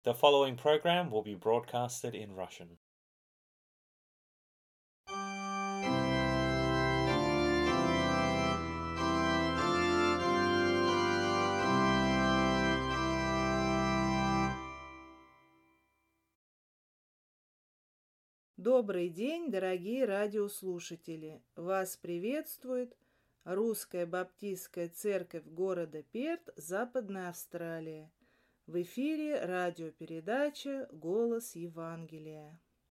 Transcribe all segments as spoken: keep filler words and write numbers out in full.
The following program will be broadcasted in Russian. Добрый день, дорогие радиослушатели! Вас приветствует Русская Баптистская Церковь города Перт, Западная Австралия. В эфире радиопередача «Голос Евангелия».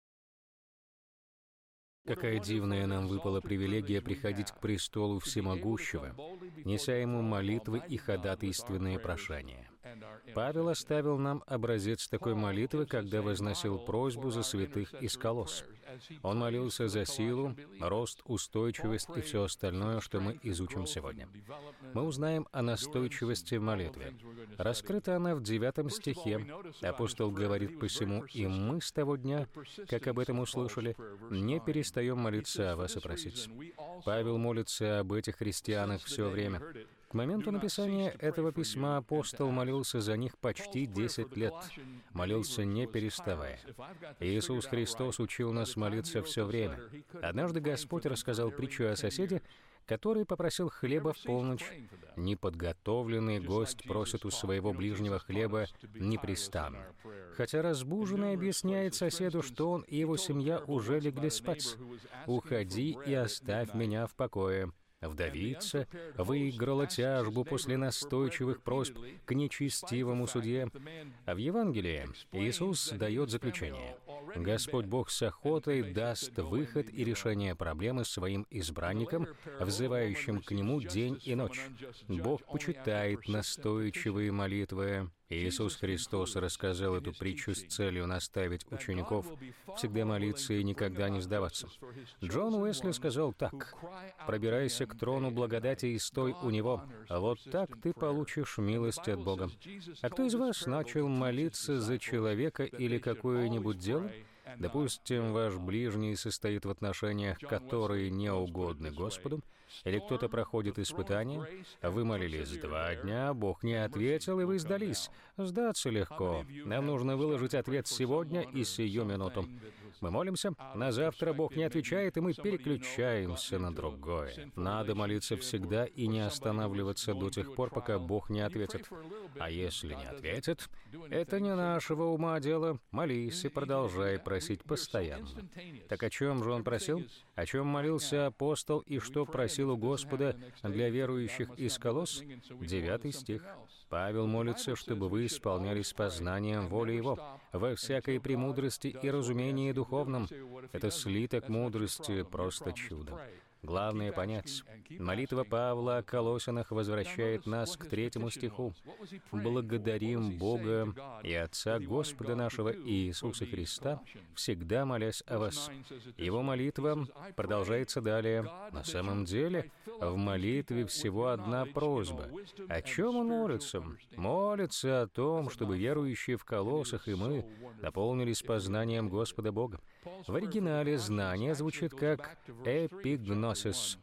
Какая дивная нам выпала привилегия приходить к престолу Всемогущего, неся Ему молитвы и ходатайственные прошения. Павел оставил нам образец такой молитвы, когда возносил просьбу за святых из Колосс. Он молился за силу, рост, устойчивость и все остальное, что мы изучим сегодня. Мы узнаем о настойчивости в молитве. Раскрыта она в девятом стихе. Апостол говорит: «Посему и мы с того дня, как об этом услышали, не перестаем молиться о вас и просить». Павел молится об этих христианах все время. К моменту написания этого письма апостол молился за них почти десять лет. Молился не переставая. Иисус Христос учил нас молиться все время. Однажды Господь рассказал притчу о соседе, который попросил хлеба в полночь. Неподготовленный гость просит у своего ближнего хлеба непрестанно. Хотя разбуженный объясняет соседу, что он и его семья уже легли спать. «Уходи и оставь меня в покое». Вдовица выиграла тяжбу после настойчивых просьб к нечестивому судье. А в Евангелии Иисус дает заключение. Господь Бог с охотой даст выход и решение проблемы своим избранникам, взывающим к Нему день и ночь. Бог почитает настойчивые молитвы. Иисус Христос рассказал эту притчу с целью наставить учеников всегда молиться и никогда не сдаваться. Джон Уэсли сказал так: «Пробирайся к трону благодати и стой у Него. Вот так ты получишь милость от Бога». А кто из вас начал молиться за человека или какое-нибудь дело? Допустим, ваш ближний состоит в отношениях, которые не угодны Господу, или кто-то проходит испытание, вы молились два дня, Бог не ответил, и вы сдались. Сдаться легко. Нам нужно выложить ответ сегодня и сию минуту. Мы молимся, на завтра Бог не отвечает, и мы переключаемся на другое. Надо молиться всегда и не останавливаться до тех пор, пока Бог не ответит. А если не ответит, это не нашего ума дело. Молись и продолжай просить постоянно. Так о чем же он просил? О чем молился апостол и что просил у Господа для верующих из Колосс? Девятый стих. Павел молится, чтобы вы исполнялись познанием воли Его, во всякой премудрости и разумении духовном. Это слиток мудрости, просто чудо. Главное понять, молитва Павла о Колоссянах возвращает нас к третьему стиху. «Благодарим Бога и Отца Господа нашего Иисуса Христа, всегда молясь о вас». Его молитва продолжается далее. На самом деле, в молитве всего одна просьба. О чем он молится? Молится о том, чтобы верующие в Колоссах и мы наполнились познанием Господа Бога. В оригинале знание звучит как «эпигносис».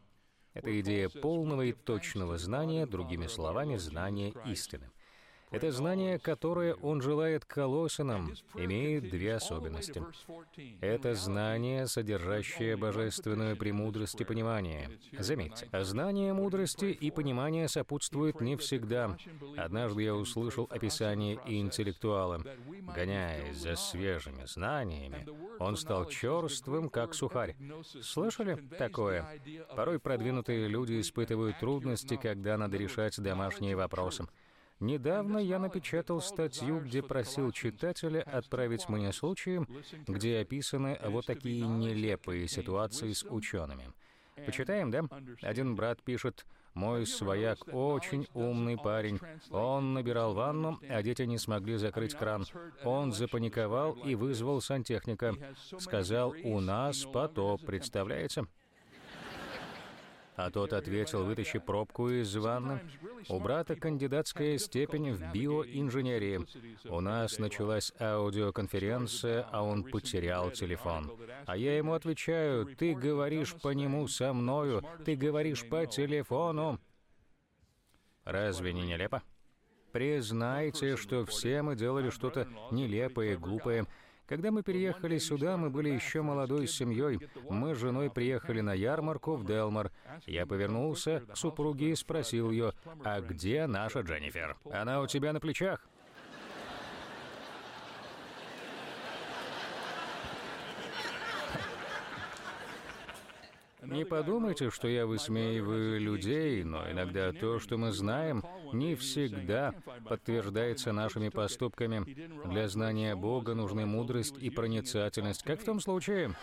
Это идея полного и точного знания, другими словами, знания истины. Это знание, которое он желает Колоссянам, имеет две особенности. Это знание, содержащее божественную премудрость и понимание. Заметьте, знание мудрости и понимания сопутствует не всегда. Однажды я услышал описание интеллектуала. Гоняясь за свежими знаниями, он стал черствым, как сухарь. Слышали такое? Порой продвинутые люди испытывают трудности, когда надо решать домашние вопросы. Недавно я напечатал статью, где просил читателя отправить мне случаи, где описаны вот такие нелепые ситуации с учеными. Почитаем, да? Один брат пишет: «Мой свояк очень умный парень. Он набирал ванну, а дети не смогли закрыть кран. Он запаниковал и вызвал сантехника. Сказал: у нас потоп, представляете?» А тот ответил: «Вытащи пробку из ванны». У брата кандидатская степень в биоинженерии. У нас началась аудиоконференция, а он потерял телефон. А я ему отвечаю: «Ты говоришь по нему со мною, ты говоришь по телефону». Разве не нелепо? Признайте, что все мы делали что-то нелепое и глупое. Когда мы переехали сюда, мы были еще молодой семьей. Мы с женой приехали на ярмарку в Делмар. Я повернулся к супруге и спросил ее: «А где наша Дженнифер? Она у тебя на плечах?» Не подумайте, что я высмеиваю людей, но иногда то, что мы знаем, не всегда подтверждается нашими поступками. Для знания Бога нужны мудрость и проницательность, как в том случае.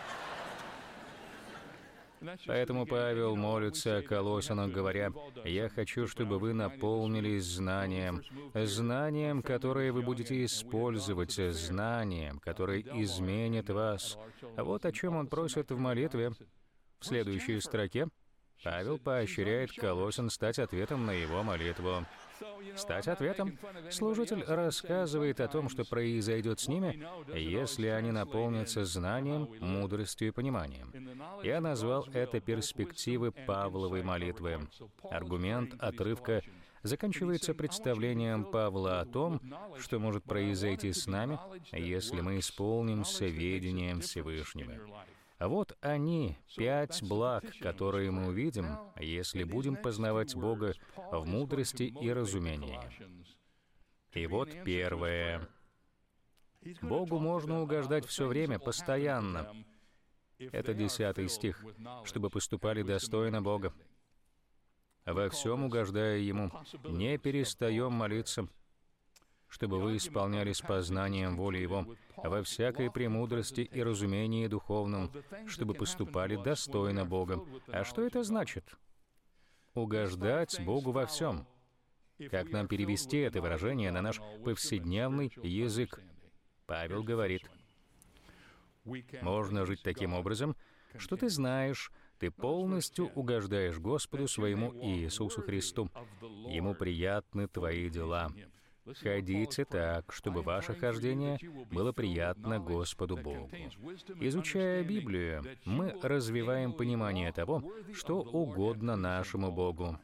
Поэтому Павел молится Колоссянам, говоря: «Я хочу, чтобы вы наполнились знанием, знанием, которое вы будете использовать, знанием, которое изменит вас». А вот о чем он просит в молитве. В следующей строке Павел поощряет Колоссян стать ответом на его молитву. Стать ответом. Служитель рассказывает о том, что произойдет с ними, если они наполнятся знанием, мудростью и пониманием. Я назвал это перспективы Павловой молитвы. Аргумент отрывка заканчивается представлением Павла о том, что может произойти с нами, если мы исполнимся ведением Всевышнего. А вот они, пять благ, которые мы увидим, если будем познавать Бога в мудрости и разумении. И вот первое. Богу можно угождать все время, постоянно. Это десятый стих. «Чтобы поступали достойно Бога». Во всем угождая Ему, не перестаем молиться, чтобы вы исполнялись познанием воли Его, во всякой премудрости и разумении духовном, чтобы поступали достойно Бога. А что это значит? Угождать Богу во всем. Как нам перевести это выражение на наш повседневный язык? Павел говорит: можно жить таким образом, что ты знаешь, ты полностью угождаешь Господу своему Иисусу Христу. Ему приятны твои дела. Ходите так, чтобы ваше хождение было приятно Господу Богу. Изучая Библию, мы развиваем понимание того, что угодно нашему Богу.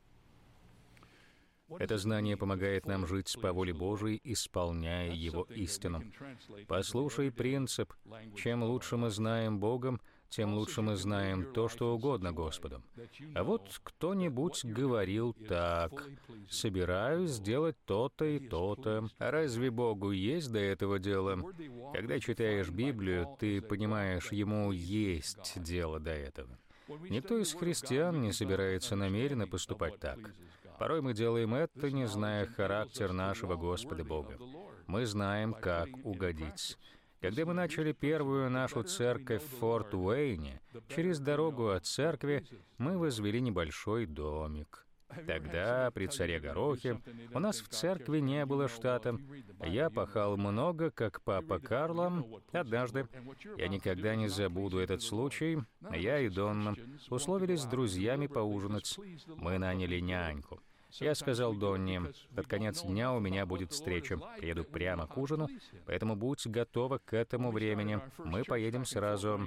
Это знание помогает нам жить по воле Божией, исполняя Его истину. Послушай принцип: чем лучше мы знаем Бога, тем лучше мы знаем то, что угодно Господу. А вот кто-нибудь говорил так: «Собираюсь сделать то-то и то-то». А разве Богу есть до этого дела? Когда читаешь Библию, ты понимаешь, Ему есть дело до этого. Никто из христиан не собирается намеренно поступать так. Порой мы делаем это, не зная характер нашего Господа Бога. Мы знаем, как угодить. Когда мы начали первую нашу церковь в Форт Уэйне, через дорогу от церкви мы возвели небольшой домик. Тогда, при царе Горохе, у нас в церкви не было штата. Я пахал много, как папа Карло. Однажды, я никогда не забуду этот случай, я и Донна условились с друзьями поужинать. Мы наняли няньку. Я сказал Донне: под конец дня у меня будет встреча, приеду прямо к ужину, поэтому будь готова к этому времени, мы поедем сразу.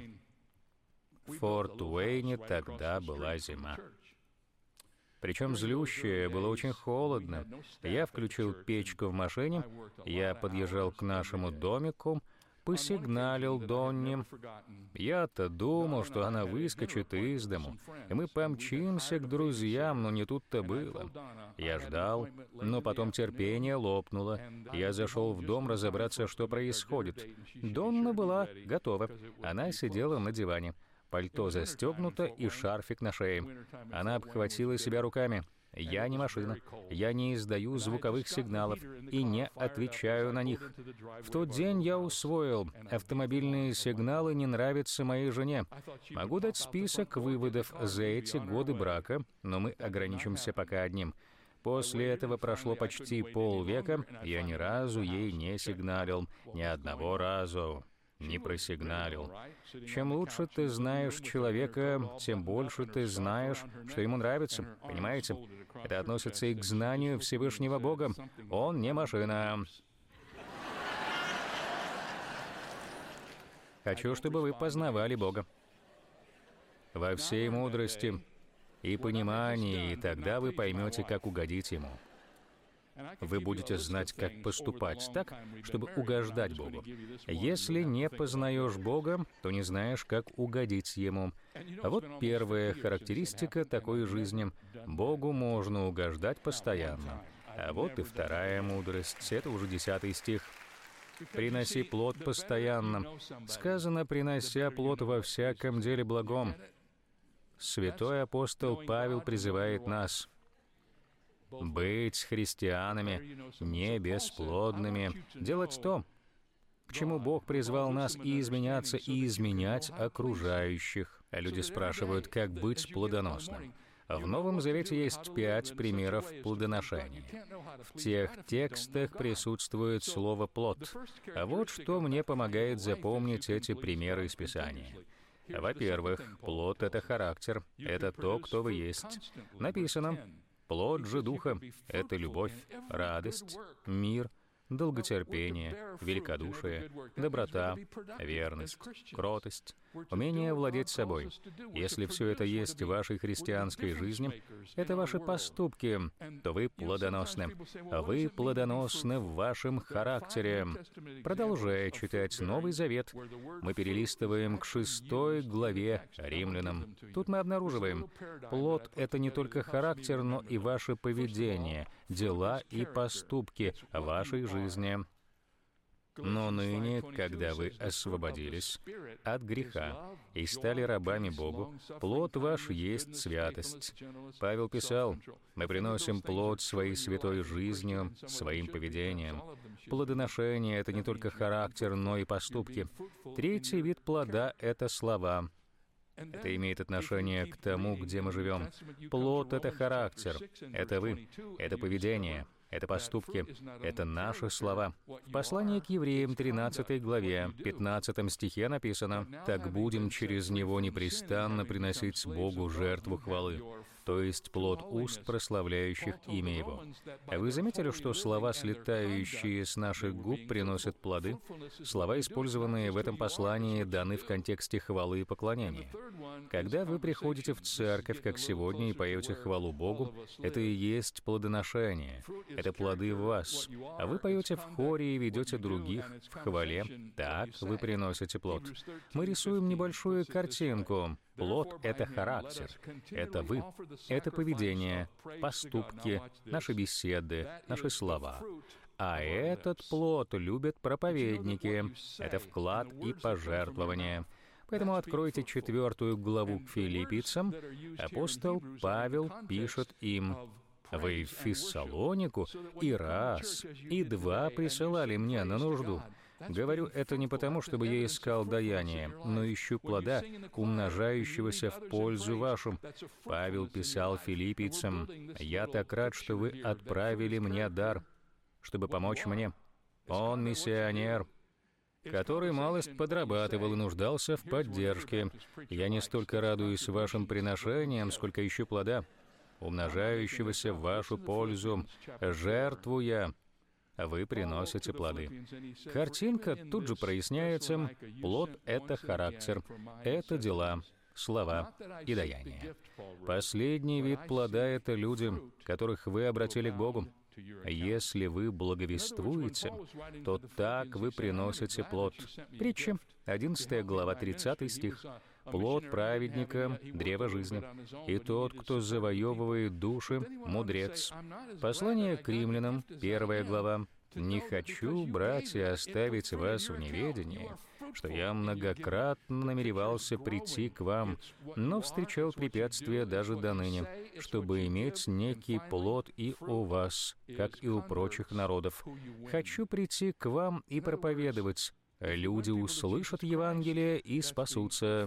В Форт Уэйне тогда была зима. Причем злющая, было очень холодно. Я включил печку в машине, я подъезжал к нашему домику, посигналил Донне. Я-то думал, что она выскочит из дому, и мы помчимся к друзьям, но не тут-то было. Я ждал, но потом терпение лопнуло. Я зашел в дом разобраться, что происходит. Донна была готова. Она сидела на диване. Пальто застегнуто и шарфик на шее. Она обхватила себя руками. Я не машина, я не издаю звуковых сигналов и не отвечаю на них. В тот день я усвоил, автомобильные сигналы не нравятся моей жене. Могу дать список выводов за эти годы брака, но мы ограничимся пока одним. После этого прошло почти полвека, я ни разу ей не сигналил, ни одного разу не просигналил. Чем лучше ты знаешь человека, тем больше ты знаешь, что ему нравится. Понимаете? Это относится и к знанию Всевышнего Бога. Он не машина. Хочу, чтобы вы познавали Бога во всей мудрости и понимании, и тогда вы поймете, как угодить Ему. Вы будете знать, как поступать так, чтобы угождать Богу. Если не познаешь Бога, то не знаешь, как угодить Ему. А вот первая характеристика такой жизни. Богу можно угождать постоянно. А вот и вторая мудрость. Это уже десятый стих. «Приноси плод постоянно». Сказано, принося плод во всяком деле благом. Святой апостол Павел призывает нас быть христианами, не бесплодными, делать то, к чему Бог призвал нас, и изменяться, и изменять окружающих. А люди спрашивают, как быть плодоносным. В Новом Завете есть пять примеров плодоношения. В тех текстах присутствует слово «плод». А вот что мне помогает запомнить эти примеры из Писания. Во-первых, плод — это характер, это то, кто вы есть. Написано: «Плод же Духа — это любовь, радость, мир, долготерпение, великодушие, доброта, верность, кротость, умение владеть собой». Если все это есть в вашей христианской жизни, это ваши поступки, то вы плодоносны. Вы плодоносны в вашем характере. Продолжая читать Новый Завет, мы перелистываем к шестой главе Римлянам. Тут мы обнаруживаем, плод — это не только характер, но и ваше поведение, дела и поступки вашей жизни. Но ныне, когда вы освободились от греха и стали рабами Богу, плод ваш есть святость. Павел писал: «Мы приносим плод своей святой жизнью, своим поведением». Плодоношение — это не только характер, но и поступки. Третий вид плода — это слова. Это имеет отношение к тому, где мы живем. Плод — это характер, это вы, это поведение, это поступки, это наши слова. В послании к евреям, тринадцатой главе, пятнадцатом стихе написано: «Так будем через него непрестанно приносить Богу жертву хвалы», то есть плод уст, прославляющих имя Его. А вы заметили, что слова, слетающие с наших губ, приносят плоды? Слова, использованные в этом послании, даны в контексте хвалы и поклонения. Когда вы приходите в церковь, как сегодня, и поете хвалу Богу, это и есть плодоношение. Это плоды в вас. А вы поете в хоре и ведете других в хвале. Так вы приносите плод. Мы рисуем небольшую картинку. Плод — это характер, это вы, это поведение, поступки, наши беседы, наши слова. А этот плод любят проповедники. Это вклад и пожертвование. Поэтому откройте четвертую главу к Филиппийцам. Апостол Павел пишет им: «Вы в Фессалонику и раз, и два присылали мне на нужду». Говорю это не потому, чтобы я искал даяние, но ищу плода, умножающегося в пользу вашу. Павел писал филиппийцам: «Я так рад, что вы отправили мне дар, чтобы помочь мне». Он миссионер, который малость подрабатывал и нуждался в поддержке. Я не столько радуюсь вашим приношениям, сколько ищу плода, умножающегося в вашу пользу, жертвуя. Вы приносите плоды. Картинка тут же проясняется. Плод — это характер, это дела, слова и даяние. Последний вид плода — это люди, которых вы обратили к Богу. Если вы благовествуете, то так вы приносите плод. Притча, одиннадцатая глава, тридцатый стих. «Плод праведника — древо жизни, и тот, кто завоевывает души, — мудрец». Послание к римлянам, первая глава. «Не хочу, братья, оставить вас в неведении, что я многократно намеревался прийти к вам, но встречал препятствия даже до ныне, чтобы иметь некий плод и у вас, как и у прочих народов. Хочу прийти к вам и проповедовать. Люди услышат Евангелие и спасутся».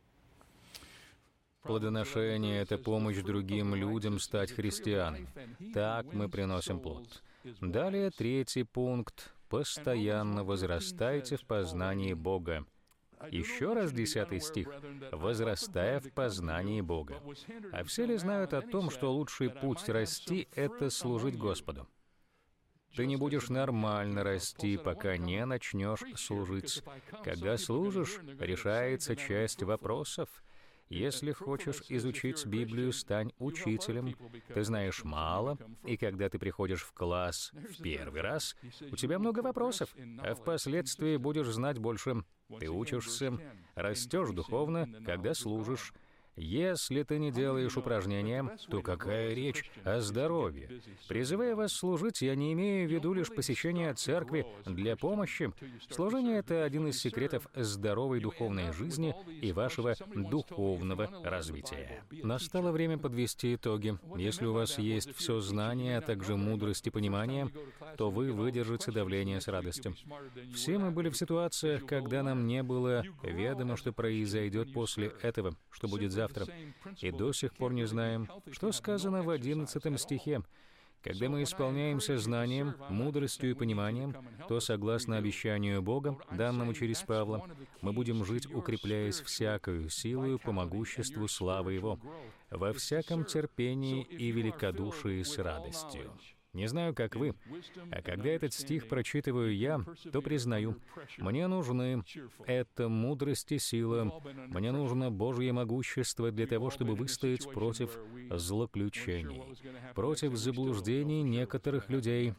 Плодоношение — это помощь другим людям стать христианами. Так мы приносим плод. Далее третий пункт. Постоянно возрастайте в познании Бога. Еще раз десятый стих. «Возрастая в познании Бога». А все ли знают о том, что лучший путь расти — это служить Господу? Ты не будешь нормально расти, пока не начнешь служить. Когда служишь, решается часть вопросов. Если хочешь изучить Библию, стань учителем. Ты знаешь мало, и когда ты приходишь в класс в первый раз, у тебя много вопросов, а впоследствии будешь знать больше. Ты учишься, растешь духовно, когда служишь. Если ты не делаешь упражнения, то какая речь о здоровье? Призывая вас служить, я не имею в виду лишь посещение церкви для помощи. Служение — это один из секретов здоровой духовной жизни и вашего духовного развития. Настало время подвести итоги. Если у вас есть все знание, а также мудрость и понимание, то вы выдержите давление с радостью. Все мы были в ситуациях, когда нам не было ведомо, что произойдет после этого, что будет завтра. И до сих пор не знаем, что сказано в одиннадцатом стихе. Когда мы исполняемся знанием, мудростью и пониманием, то, согласно обещанию Бога, данному через Павла, мы будем жить, укрепляясь всякою силою по могуществу славы Его, во всяком терпении и великодушии с радостью. Не знаю, как вы, а когда этот стих прочитываю я, то признаю, мне нужны эта мудрость и сила, мне нужно Божье могущество для того, чтобы выстоять против злоключений, против заблуждений некоторых людей.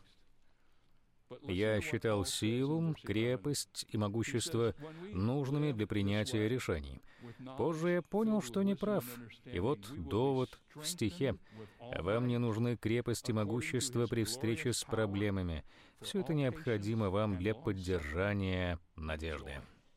Я считал силу, крепость и могущество нужными для принятия решений. Позже я понял, что не прав. И вот довод в стихе. Вам не нужны крепость и могущество при встрече с проблемами. Все это необходимо вам для поддержания надежды.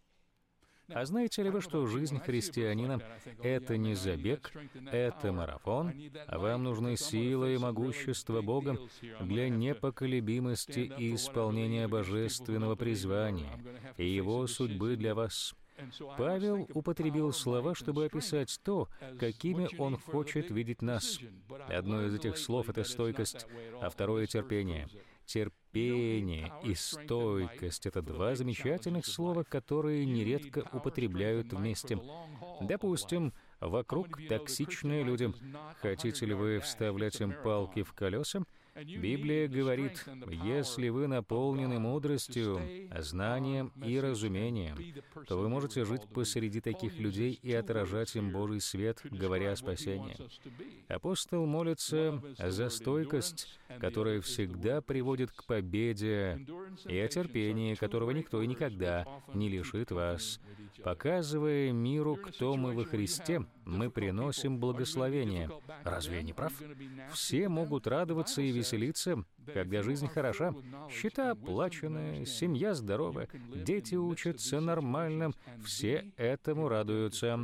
А знаете ли вы, что жизнь христианина — это не забег, это марафон, а вам нужны сила и могущество Бога для непоколебимости и исполнения божественного призвания и Его судьбы для вас. Павел употребил слова, чтобы описать то, какими он хочет видеть нас. Одно из этих слов — это стойкость, а второе — терпение. Терпение и стойкость — это два замечательных слова, которые нередко употребляют вместе. Допустим, вокруг токсичные люди. Хотите ли вы вставлять им палки в колеса? Библия говорит, если вы наполнены мудростью, знанием и разумением, то вы можете жить посреди таких людей и отражать им Божий свет, говоря о спасении. Апостол молится за стойкость, которая всегда приводит к победе, и о терпении, которого никто и никогда не лишит вас. Показывая миру, кто мы во Христе, мы приносим благословение. Разве я не прав? Все могут радоваться и веселиться, когда жизнь хороша. Счета оплачены, семья здорова, дети учатся нормально, все этому радуются.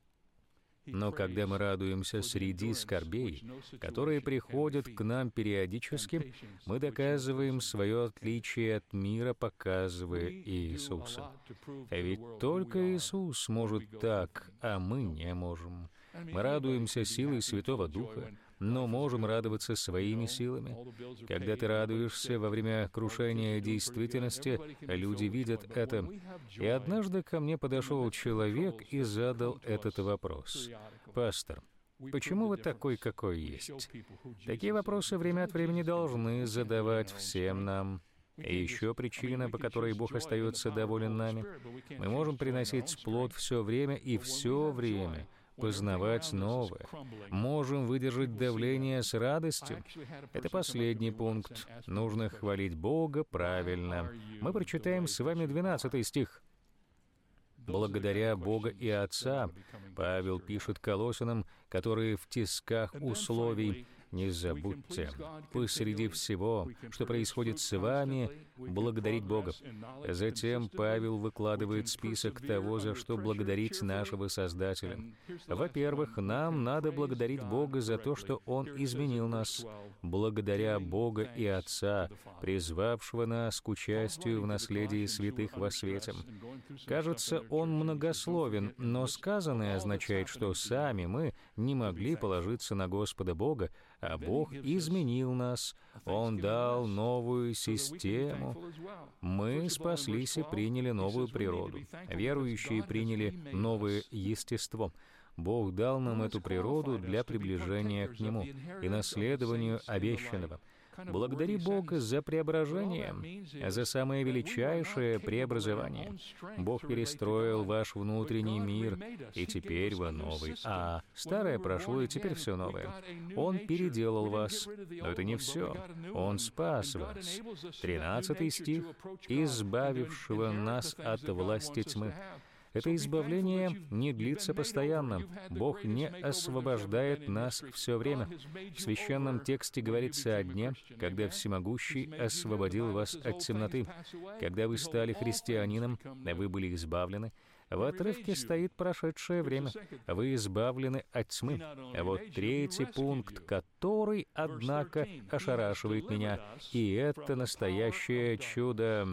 Но когда мы радуемся среди скорбей, которые приходят к нам периодически, мы доказываем свое отличие от мира, показывая Иисуса. А ведь только Иисус может так, а мы не можем. Мы радуемся силой Святого Духа, но можем радоваться своими силами. Когда ты радуешься во время крушения действительности, люди видят это. И однажды ко мне подошел человек и задал этот вопрос. «Пастор, почему вы такой, какой есть?» Такие вопросы время от времени должны задавать всем нам. И еще причина, по которой Бог остается доволен нами. Мы можем приносить плод все время и все время познавать новое. Можем выдержать давление с радостью. Это последний пункт. Нужно хвалить Бога правильно. Мы прочитаем с вами двенадцатый стих. «Благодаря Бога и Отца», Павел пишет Колоссянам, которые в тисках условий, не забудьте, посреди всего, что происходит с вами, благодарить Бога. Затем Павел выкладывает список того, за что благодарить нашего Создателя. Во-первых, нам надо благодарить Бога за то, что Он изменил нас. Благодаря Бога и Отца, призвавшего нас к участию в наследии святых во свете. Кажется, он многословен, но сказанное означает, что сами мы не могли положиться на Господа Бога, а Бог изменил нас. Он дал новую систему. Мы спаслись и приняли новую природу. Верующие приняли новое естество. Бог дал нам эту природу для приближения к Нему и наследованию обещанного. Благодари Бога за преображение, за самое величайшее преобразование. Бог перестроил ваш внутренний мир, и теперь вы новый. А старое прошло, и теперь все новое. Он переделал вас, но это не все. Он спас вас. тринадцатый стих. «Избавившего нас от власти тьмы». Это избавление не длится постоянно. Бог не освобождает нас все время. В священном тексте говорится о дне, когда Всемогущий освободил вас от темноты. Когда вы стали христианином, вы были избавлены. В отрывке стоит прошедшее время. Вы избавлены от тьмы. А вот третий пункт, который, однако, ошарашивает меня. И это настоящее чудо.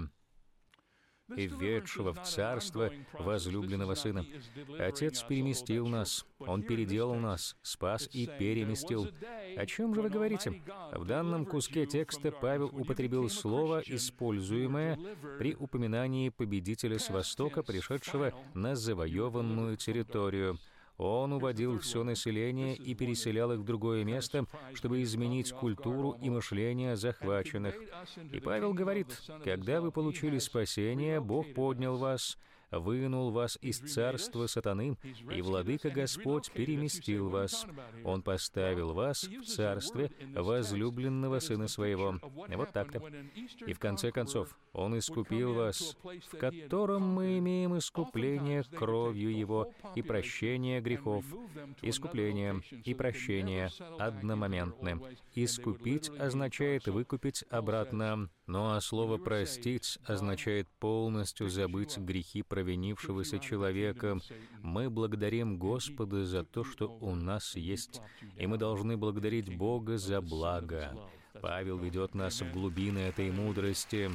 «И введшего в царство возлюбленного Сына». Отец переместил нас, Он переделал нас, спас и переместил. О чем же вы говорите? В данном куске текста Павел употребил слово, используемое при упоминании победителя с Востока, пришедшего на завоеванную территорию. Он уводил все население и переселял их в другое место, чтобы изменить культуру и мышление захваченных. И Павел говорит: «Когда вы получили спасение, Бог поднял вас, вынул вас из царства сатаны, и Владыка Господь переместил вас. Он поставил вас в царстве возлюбленного Сына Своего». Вот так-то. И в конце концов, Он искупил вас, в котором мы имеем искупление кровью Его и прощение грехов. Искупление и прощение одномоментны. Искупить означает выкупить обратно. Ну а слово «простить» означает полностью забыть грехи провинившегося человека. Мы благодарим Господа за то, что у нас есть, и мы должны благодарить Бога за благо. Павел ведет нас в глубины этой мудрости.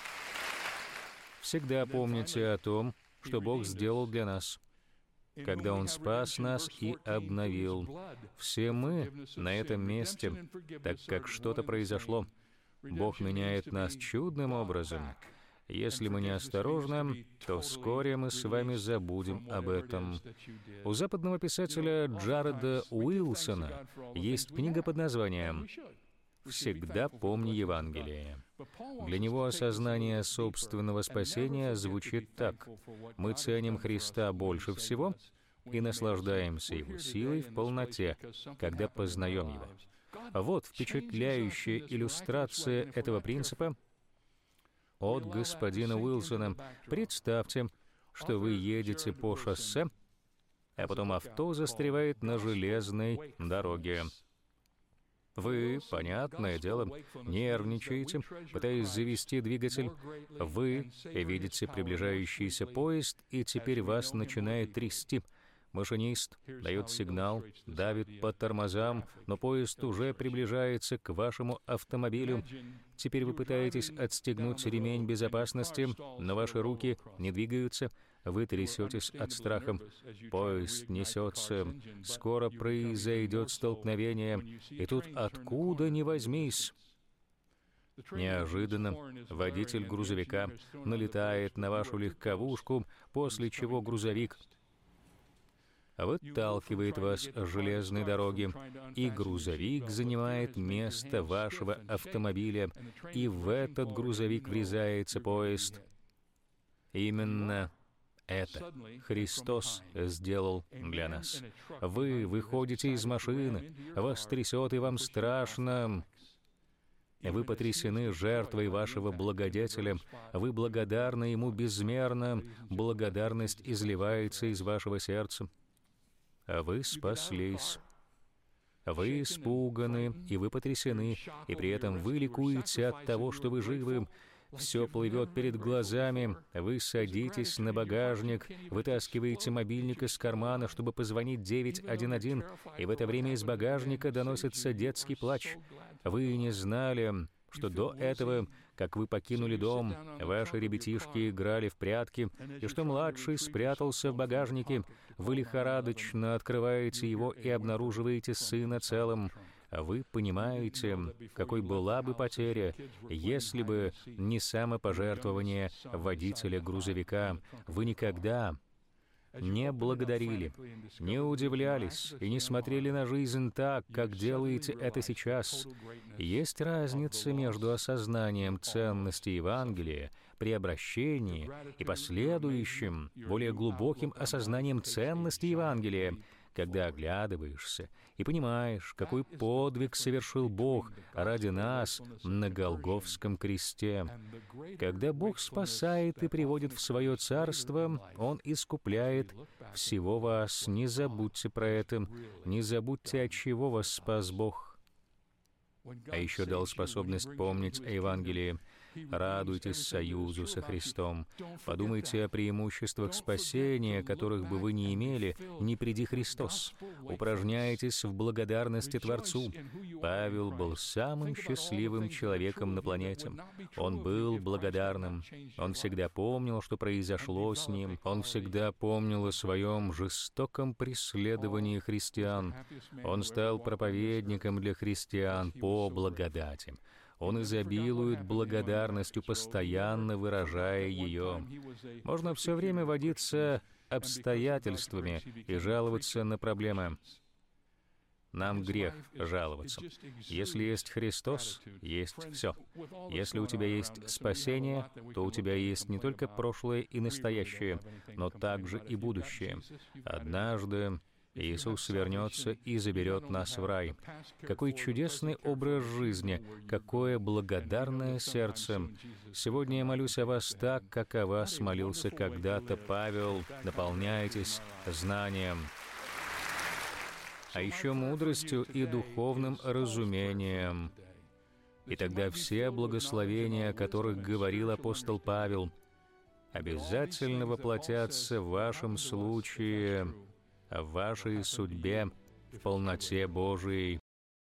Всегда помните о том, что Бог сделал для нас, когда Он спас нас и обновил. Все мы на этом месте, так как что-то произошло. Бог меняет нас чудным образом. Если мы не осторожны, то вскоре мы с вами забудем об этом. У западного писателя Джареда Уилсона есть книга под названием «Всегда помни Евангелие». Для него осознание собственного спасения звучит так: мы ценим Христа больше всего и наслаждаемся Его силой в полноте, когда познаем Его. Вот впечатляющая иллюстрация этого принципа от господина Уилсона. Представьте, что вы едете по шоссе, а потом авто застревает на железной дороге. Вы, понятное дело, нервничаете, пытаясь завести двигатель. Вы видите приближающийся поезд, и теперь вас начинает трясти. Машинист дает сигнал, давит по тормозам, но поезд уже приближается к вашему автомобилю. Теперь вы пытаетесь отстегнуть ремень безопасности, но ваши руки не двигаются. Вы трясетесь от страха. Поезд несется. Скоро произойдет столкновение. И тут откуда ни возьмись, неожиданно водитель грузовика налетает на вашу легковушку, после чего грузовик выталкивает вас с железной дороги, и грузовик занимает место вашего автомобиля, и в этот грузовик врезается поезд. Именно это Христос сделал для нас. Вы выходите из машины, вас трясет, и вам страшно. Вы потрясены жертвой вашего благодетеля, вы благодарны Ему безмерно, благодарность изливается из вашего сердца. А вы спаслись. Вы испуганы, и вы потрясены, и при этом вы ликуете от того, что вы живы. Все плывет перед глазами, вы садитесь на багажник, вытаскиваете мобильник из кармана, чтобы позвонить девять один один, и в это время из багажника доносится детский плач. Вы не знали, что до этого, как вы покинули дом, ваши ребятишки играли в прятки, и что младший спрятался в багажнике. Вы лихорадочно открываете его и обнаруживаете сына целым. А вы понимаете, какой была бы потеря, если бы не самопожертвование водителя грузовика. Вы никогда не благодарили, не удивлялись и не смотрели на жизнь так, как делаете это сейчас. Есть разница между осознанием ценности Евангелия при обращении и последующим, более глубоким осознанием ценности Евангелия, когда оглядываешься и понимаешь, какой подвиг совершил Бог ради нас на Голгофском кресте. Когда Бог спасает и приводит в свое царство, Он искупляет всего вас. Не забудьте про это, не забудьте, от чего вас спас Бог. А еще дал способность помнить о Евангелии. Радуйтесь союзу со Христом. Подумайте о преимуществах спасения, которых бы вы не имели, не приди Христос. Упражняйтесь в благодарности Творцу. Павел был самым счастливым человеком на планете. Он был благодарным. Он всегда помнил, что произошло с ним. Он всегда помнил о своем жестоком преследовании христиан. Он стал проповедником для христиан по благодати. Он изобилует благодарностью, постоянно выражая ее. Можно все время водиться обстоятельствами и жаловаться на проблемы. Нам грех жаловаться. Если есть Христос, есть все. Если у тебя есть спасение, то у тебя есть не только прошлое и настоящее, но также и будущее. Однажды Иисус вернется и заберет нас в рай. Какой чудесный образ жизни, какое благодарное сердце. Сегодня я молюсь о вас так, как о вас молился когда-то Павел. Наполняйтесь знанием, а еще мудростью и духовным разумением. И тогда все благословения, о которых говорил апостол Павел, обязательно воплотятся в вашем случае, в вашей судьбе, в полноте Божией.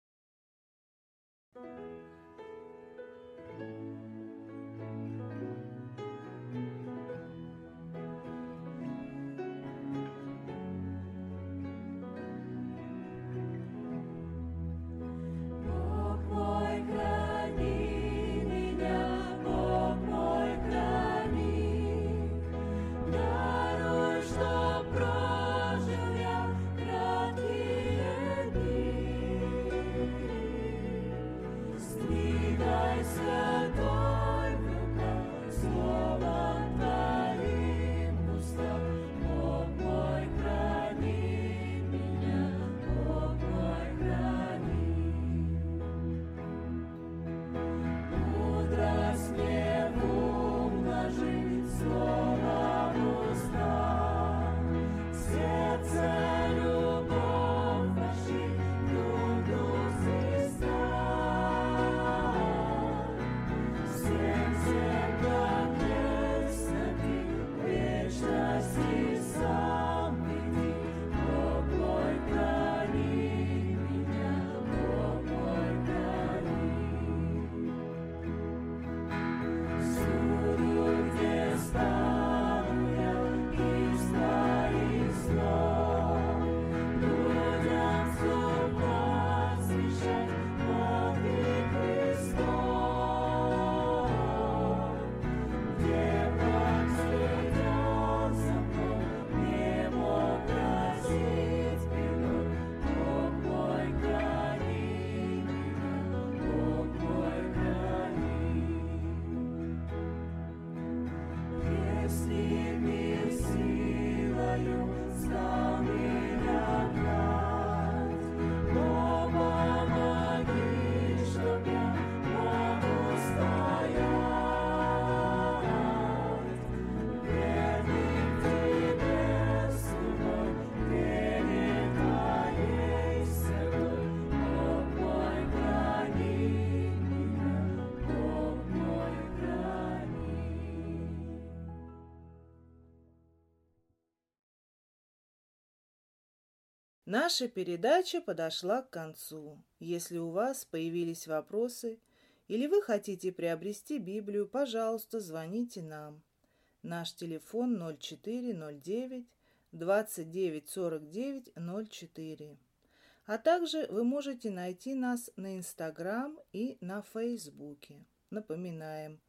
Наша передача подошла к концу. Если у вас появились вопросы или вы хотите приобрести Библию, пожалуйста, звоните нам. Наш телефон ноль четыре ноль девять двадцать девять сорок девять ноль четыре. А также вы можете найти нас на Инстаграм и на Фейсбуке. Напоминаем,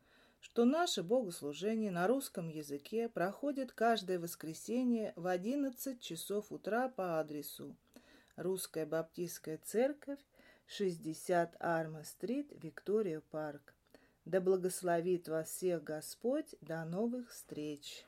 что наше богослужение на русском языке проходит каждое воскресенье в одиннадцать часов утра по адресу Русская Баптистская Церковь, шестьдесят Арма-стрит, Виктория Парк. Да благословит вас всех Господь. До новых встреч!